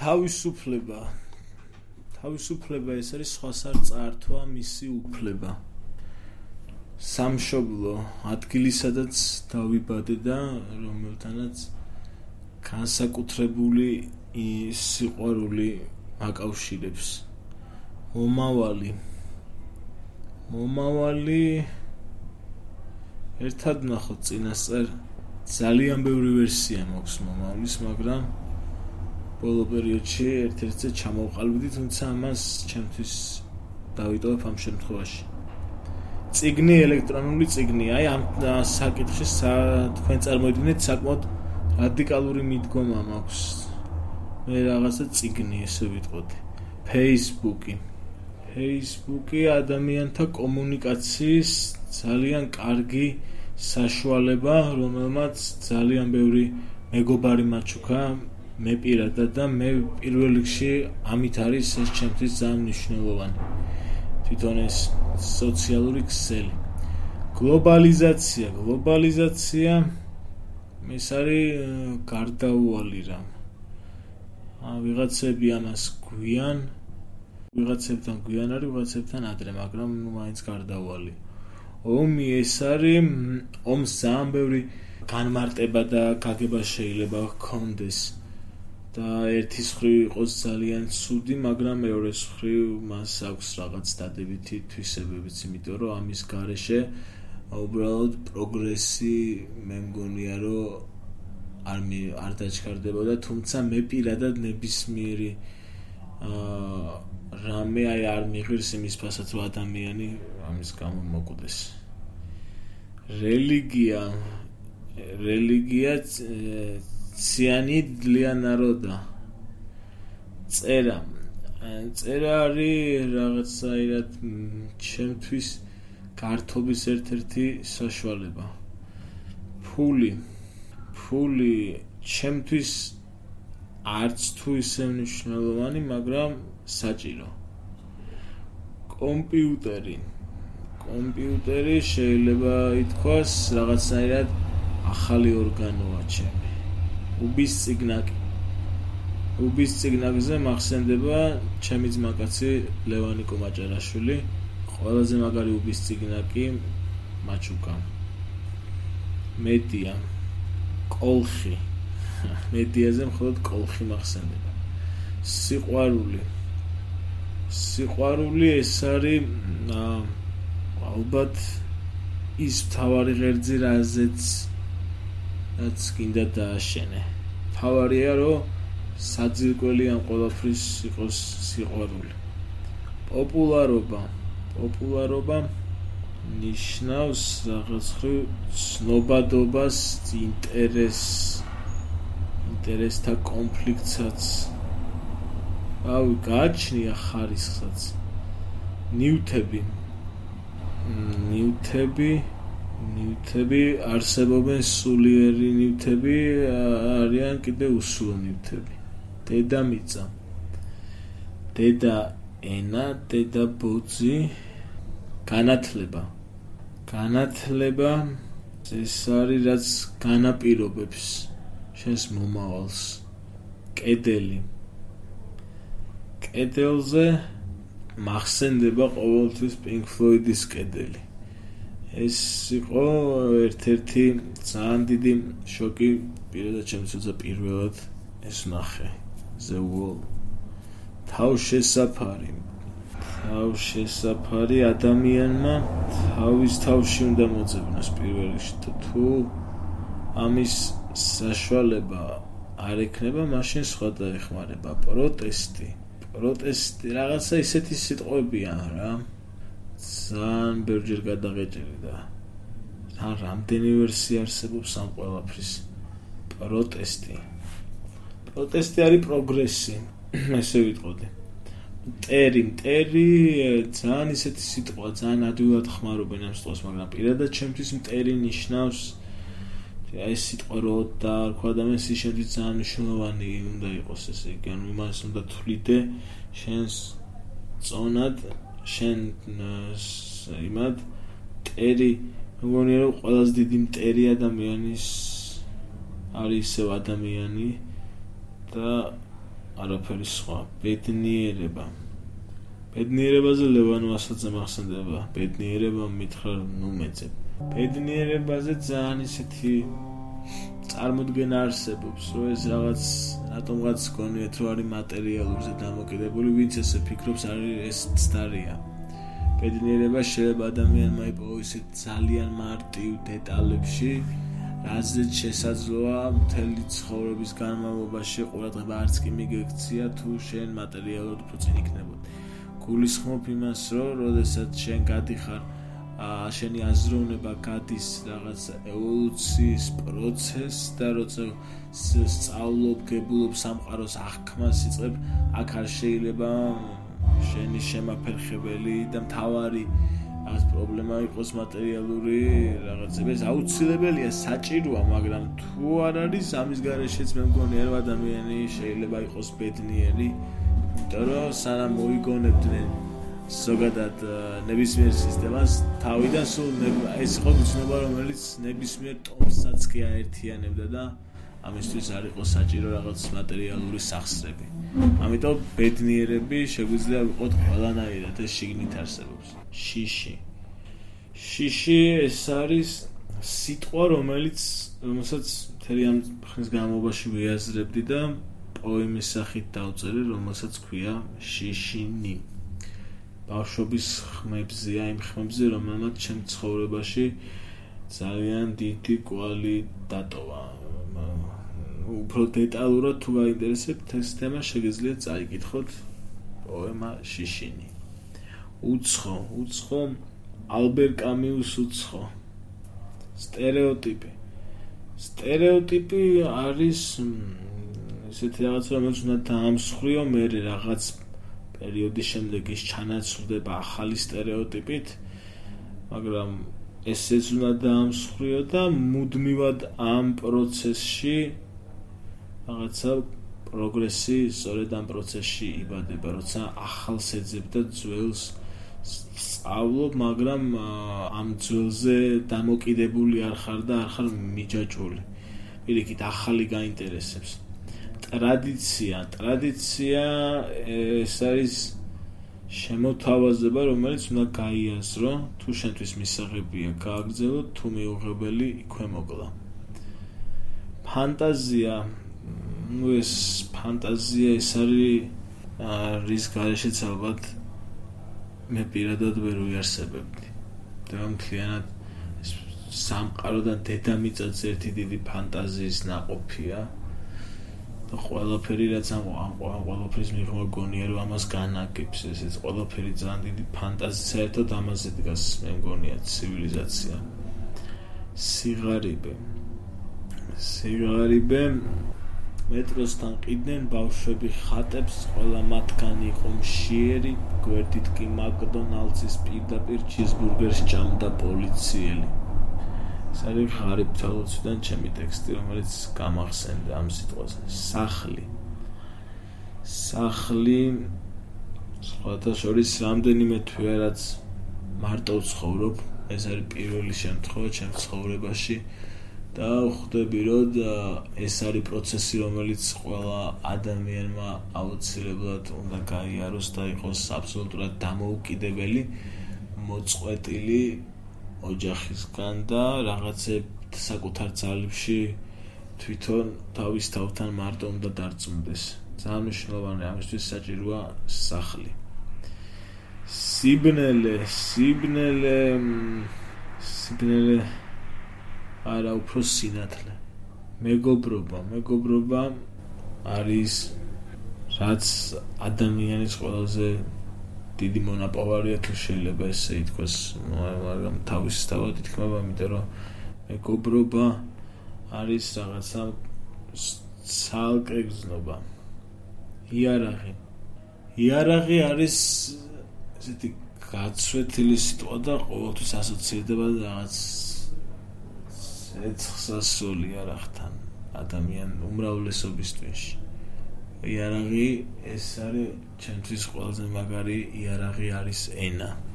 თავისუფლება ეს არის სხვას არ წართვა მისი უფლება სამშობლო ადგილი სადაც დავიბადე და რომელთანაც განსაკუთრებული სიყვარული აკავშირებს მომავალი ერთად ნახოთ წინასწარ ძალიან ბევრი ვერსია მაქვს მომავლის მაგრამ ბოლო პერიოდში ერთ-ერთზე ჩამოვყალიბდი თუმცა ამას ჩემთვის დავიტოვებ ამ შემთხვევაში წიგნი ელექტრონული წიგნი აი ამ საკითხში თქვენ წარმოიდგინეთ საკმაოდ რადიკალური მიდგომა მაქვს მე რაღაცა წიგნი ესე ვიტყოდი Facebook-ი ადამიანთა კომუნიკაციის ძალიან კარგი საშუალება რომელმაც ძალიან ბევრი მეგობარი მაჩუქა მე პირადად და მე პირველ რიგში ამით არის ეს ჩემთვის ძალიან მნიშვნელოვანი თვითონ ეს სოციალური ქსელი გლობალიზაცია ეს არის გარდაუვალი რამ ვიღაცები ამას გვიან ვიღაცებთან გვიან არის ვიღაცებთან ადრე მაგრამ მაინც გარდაუვალი ომი ეს არის ომს ძალიან ბევრი განმარტება და გაგება შეიძლება ჰქონდეს და ერთის მხრივ იყოს ძალიან ცუდი, მაგრამ მეორეს მხრივ მას აქვს რაღაც დადებითი თვისებებიც, იმიტომ რომ ამის გარეშე უბრალოდ პროგრესი მე მგონია რომ არ დაჩქარდებოდა, თუმცა მე პირადად ნებისმიერი რამე არ მიიღირს იმის ფასად რომ ადამიანი ამის გამო მოკვდეს. რელიგია ციანიდ для народа. წერა არის რაღაცაირად ჩემთვის გართობის ერთ-ერთი საშუალება. ფული ჩემთვის არც თუ ისე მნიშვნელოვანი, მაგრამ საჭირო. კომპიუტერი შეიძლება ითქვას რაღაცაირად ახალი ორგანოა ჩემი. უბის ციგნაკზე მახსენდება ჩემი ძმაკაცი ლევანი კომაჭარაშვილი. ყველაზე მაგარი უბის ციგნაკი მაჩუკა. მედია კოლხი. მედიაზე მხოლოდ კოლხი მახსენდება. სიყვარული ეს არის ალბათ ის მთავარი ღერძი რაც გინდა დააშენე. მთავარია რომ საძირკველი ამ ყველაფრის იყოს სიყვარული. პოპულარობა ნიშნავს რაღაც ხრივ ცნობადობას, ინტერესთა კონფლიქტსაც. გააჩნია ხარისხსაც. ნივთები არსებობენ სულიერი ნივთები არიან კიდე უსულო ნივთები. დედამიწა, დედა ენა, დედა ბოძი, განათლება ეს არის რაც განაპირობებს შენს მომავალს. კედელზე მახსენდება ყოველთვის Pink Floyd-ის კედელი. ეს იყო ერთ-ერთი ძალიან დიდი შოკი პირადად ჩემთვის პირველად ეს ნახე. The Wall. თავშესაფარი ადამიანმა თავის თავში უნდა მოძებნოს პირველ რიგში. თუ ამის საშუალება არ ექნება, მაშინ სხვა დაეხმარება. პროტესტი რაღაცა ისეთი სიტყვებია რა. ძალიან ბევრჯერ გადაღეჭილი და რამდენი ვერსია არსებობს ამ ყველაფრის. პროტესტი არის პროგრესი, ესე ვიტყოდი. მტერი ძალიან ისეთი სიტყვა, ძალიან ადვილად ხმარობენ ამ სიტყვას, მაგრამ პირადად ჩემთვის მტერი ნიშნავს ეს სიტყვა რო დაარქვა ადამიანს ის შემთხვევით ძალიან მნიშვნელოვანი უნდა იყოს ესე იგი, ანუ იმას უნდა თვლიდე შენს წონად, შენ იმად მტერი მგონია რომ ყველაზე დიდი მტერი ადამიანის არის ისევ ადამიანი და არაფერი სხვა. ბედნიერება. ბედნიერებაზე ლევანოვასაც მახსენდება. ბედნიერება მითხრა ნუ მეძებ. ბედნიერებაზე ძალიან ისეთი წარმოდგენა არსებობს, რომ ეს რაღაც რატომღაც გონიათ, რომ არის მატერიალურზე დამოკიდებული, ვინც ესე ფიქრობს, არის ეს ცდარია. ბედნიერება შეიძლება ადამიანმა იპოვოს ძალიან მარტივ დეტალებში, რაზეც შესაძლოა მთელი ცხოვრების განმავლობაში ყურადღება არც კი მიგექცია, თუ შენ მატერიალურად უფრო წინ იქნებოდ. გულისხმობ იმას, რომ როდესაც შენ გადიხარ შენი აზროვნება გადის რაღაც ევოლუციის პროცესს და როცა სწავლობ, გებულობ სამყაროს აღქმას იწყებ, აქ არ შეიძლება შენი შემაფერხებელი და მთავარი რაღაც პრობლემა იყოს მატერიალური რაღაცები. ეს აუცილებელია, საჭიროა, მაგრამ თუ არ არის, ამის გარეშეც მე მგონია, რომ ადამიანი შეიძლება იყოს ბედნიერი, იმიტომ რომ სანამ მოიგონებდნენ ზოგადად ნებისმიერ სისტემას თავიდან სულ ეს იყო გრძნობა, რომელიც ნებისმიერ ტომსაც კი აერთიანებდა და ამისთვის არ იყო საჭირო რაღაც მატერიალური სახსრები. ამიტომ ბედნიერები შეგვიძლია ვიყოთ ყველანაირად, ეს შიგნით არსებობს. შიში ეს არის სიტყვა, რომელსაც მთელი ამ ხნის განმავლობაში ვიაზრებდი და პოემის სახით დავწერე, რომელსაც ქვია შიშინი. ბავშვობის ხმებზეა, იმ ხმებზე, რომელმაც ჩემ ცხოვრებაში ძალიან დიდი კვალი დატოვა. უფრო დეტალურად თუ გაინტერესებთ ეს თემა, შეგიძლიათ წაიკითხოთ პოემა შიშინი. უცხო ალბერ კამიუს უცხო. სტერეოტიპი არის ესეთი რაღაც, რომელიც უნდა დაამსხვრიო, მე რაღაც პერიოდის შემდეგ ის ჩანაცვლდება ახალი სტერეოტიპით, მაგრამ ესეც უნდა დაამსხვრიო და მუდმივად ამ პროცესში რაღაცა პროგრესი სწორედ ამ პროცესში იბადება, როცა ახალს ეძებ და ძველს სწავლობ, მაგრამ ამ ძველზე დამოკიდებული არ ხარ და არ ხარ მიჯაჭვული. პირიქით ახალი გაინტერესებს. ტრადიცია ეს არის შემოთავაზება, რომელიც უნდა გაიაზრო, თუ შენთვის მისაღებია გააგრძელო, თუ მიუღებელი იქვე მოკლა. ფანტაზია ეს არის რის გარეშეც ალბათ მე პირადად ვერ ვიარსებებდი. და მთლიანად სამყაროდან დედამიწაზე ერთი დიდი ფანტაზიის ნაყოფია. და ყველაფერი რაც ამ ყველაფრის მიღმა გონია, რომ ამას განაგებს, ესეც ყველაფერი ძალიან დიდი ფანტაზია, საერთოდ ამაზე დგას, მე მგონია ცივილიზაცია. სიღარიბე მეტროსთან ყიდნენ ბავშვები ხატებს, ყველა მათგანი იყო მშიერი, გვერდით კი მაკდონალდსის პირდაპირ ჩიზბურგერს ჭამდა პოლიციელი. ეს არის ღარიბთა ლოცვიდან ჩემი ტექსტი, რომელიც გამახსენდა ამ სიტყვაზე. სახლი სხვათა შორის რამდენიმე თვე რაც მარტო ვცხოვრობ, ეს არის პირველი შემთხვევა ჩემ ცხოვრებაში და ხვდები, რომ ეს არის პროცესი, რომელიც ყველა ადამიანმა აუცილებლად უნდა გაიაროს და იყოს აბსოლუტურად დამოუკიდებელი, მოწყვეტილი ოჯახისგან და რაღაცებ საკუთარ ძალებში თვითონ თავის თავთან მარტო უნდა დარწმუნდეს. ძალიან მნიშვნელოვანია, ამისთვის საჭიროა სახლი. სიბნელე არა, უფრო სინათლე. მეგობრობა არის რაც ადამიანის ყველაზე დიდი მონაპოვარია, თუ შეიძლება ესე ითქვას, მაგრამ თავისთავად ითქმება, იმიტომ რომ მეგობრობა არის რაღაცა ცალკე გზნობა. იარაღი არის ესეთი გაცვეთილი სიტყვა და ყოველთვის ასოცირდება რაღაც ეცხსასოლი იარაღთან ადამიან უმრავლესობის თვეში. იარაღი ეს არის ჩემთვის ყველაზე მაგარი იარაღი არის ენა.